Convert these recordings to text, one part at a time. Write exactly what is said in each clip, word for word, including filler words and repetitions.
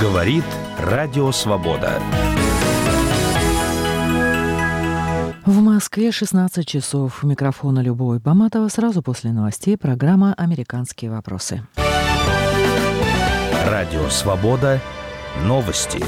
Говорит Радио Свобода. В Москве шестнадцать часов. У микрофона Любовь Баматова. Сразу после новостей программа «Американские вопросы». Радио Свобода. Новости.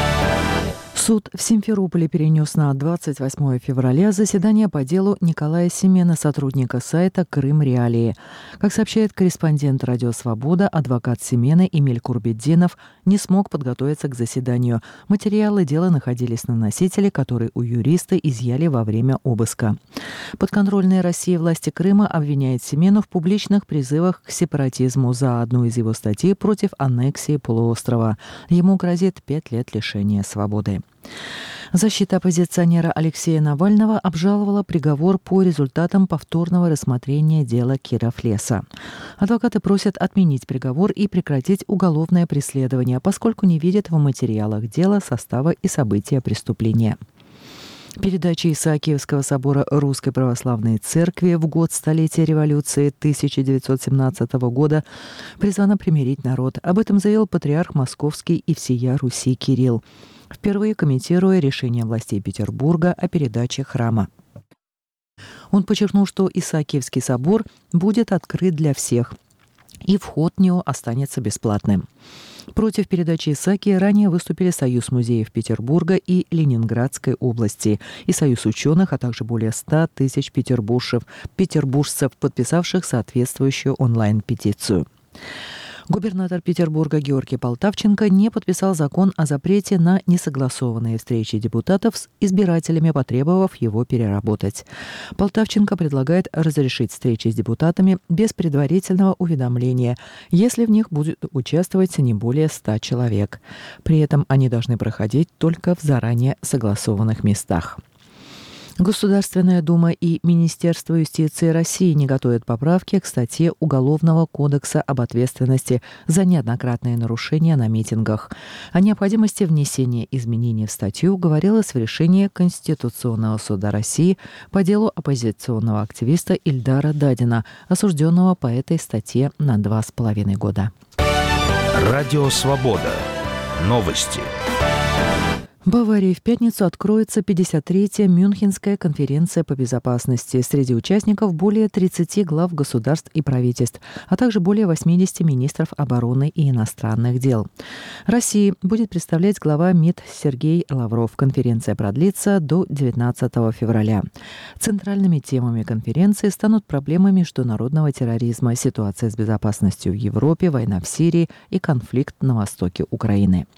Суд в Симферополе перенес на двадцать восьмое февраля заседание по делу Николая Семена, сотрудника сайта «Крым Реалии». Как сообщает корреспондент «Радио Свобода», адвокат Семена Эмиль Курбетдинов не смог подготовиться к заседанию. Материалы дела находились на носителе, который у юриста изъяли во время обыска. Подконтрольные России власти Крыма обвиняют Семена в публичных призывах к сепаратизму за одну из его статей против аннексии полуострова. Ему грозит пять лет лишения свободы. Защита оппозиционера Алексея Навального обжаловала приговор по результатам повторного рассмотрения дела Кировлеса. Адвокаты просят отменить приговор и прекратить уголовное преследование, поскольку не видят в материалах дела состава и события преступления. Передача Исаакиевского собора Русской Православной Церкви в год столетия революции тысяча девятьсот семнадцатого года призвана примирить народ. Об этом заявил патриарх Московский и всея Руси Кирилл, впервые комментируя решение властей Петербурга о передаче храма. Он подчеркнул, что Исаакиевский собор будет открыт для всех, и вход в него останется бесплатным. Против передачи Исаакии ранее выступили Союз музеев Петербурга и Ленинградской области и Союз ученых, а также более ста тысяч петербуржцев, петербуржцев, подписавших соответствующую онлайн-петицию. Губернатор Петербурга Георгий Полтавченко не подписал закон о запрете на несогласованные встречи депутатов с избирателями, потребовав его переработать. Полтавченко предлагает разрешить встречи с депутатами без предварительного уведомления, если в них будет участвовать не более ста человек. При этом они должны проходить только в заранее согласованных местах. Государственная дума и Министерство юстиции России не готовят поправки к статье Уголовного кодекса об ответственности за неоднократные нарушения на митингах. О необходимости внесения изменений в статью говорилось в решении Конституционного суда России по делу оппозиционного активиста Ильдара Дадина, осужденного по этой статье на два с половиной года. Радио Свобода. Новости. В Баварии в пятницу откроется пятьдесят третья Мюнхенская конференция по безопасности. Среди участников более тридцати глав государств и правительств, а также более восьмидесяти министров обороны и иностранных дел. России будет представлять глава МИД Сергей Лавров. Конференция продлится до девятнадцатого февраля. Центральными темами конференции станут проблемы международного терроризма, ситуация с безопасностью в Европе, война в Сирии и конфликт на востоке Украины.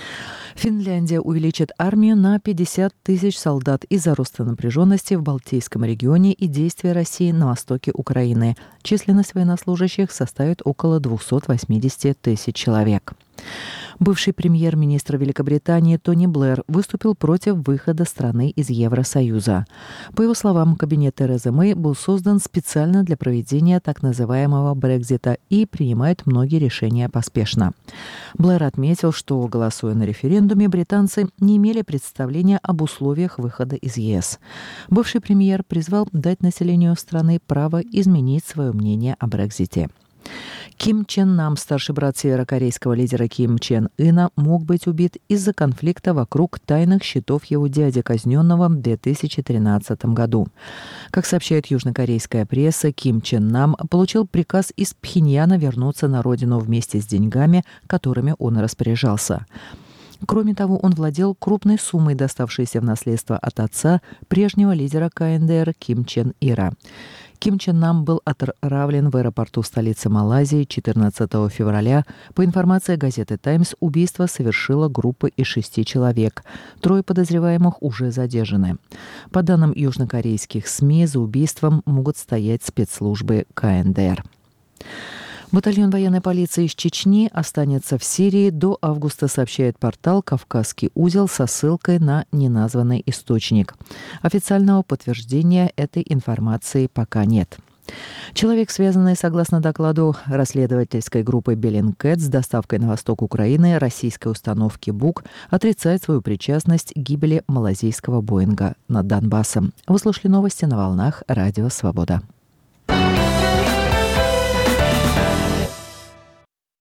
Финляндия увеличит армию на пятьдесят тысяч солдат из-за роста напряженности в Балтийском регионе и действия России на востоке Украины. Численность военнослужащих составит около двухсот восьмидесяти тысяч человек. Бывший премьер-министр Великобритании Тони Блэр выступил против выхода страны из Евросоюза. По его словам, кабинет Терезы Мэй был создан специально для проведения так называемого Брексита и принимает многие решения поспешно. Блэр отметил, что, голосуя на референдуме, британцы не имели представления об условиях выхода из ЕС. Бывший премьер призвал дать населению страны право изменить свое мнение о Брексите. Ким Чен Нам, старший брат северокорейского лидера Ким Чен Ына, мог быть убит из-за конфликта вокруг тайных счетов его дяди, казненного в две тысячи тринадцатом году. Как сообщает южнокорейская пресса, Ким Чен Нам получил приказ из Пхеньяна вернуться на родину вместе с деньгами, которыми он распоряжался. Кроме того, он владел крупной суммой, доставшейся в наследство от отца, прежнего лидера КНДР Ким Чен Ира. Ким Чен Нам был отравлен в аэропорту столицы Малайзии четырнадцатого февраля. По информации газеты «Таймс», убийство совершила группа из шести человек. Трое подозреваемых уже задержаны. По данным южнокорейских СМИ, за убийством могут стоять спецслужбы КНДР. Батальон военной полиции из Чечни останется в Сирии до августа, сообщает портал «Кавказский узел» со ссылкой на неназванный источник. Официального подтверждения этой информации пока нет. Человек, связанный, согласно докладу расследовательской группы Bellingcat, с доставкой на восток Украины российской установки БУК, отрицает свою причастность к гибели малазийского Боинга над Донбассом. Вы слушали новости на волнах Радио Свобода.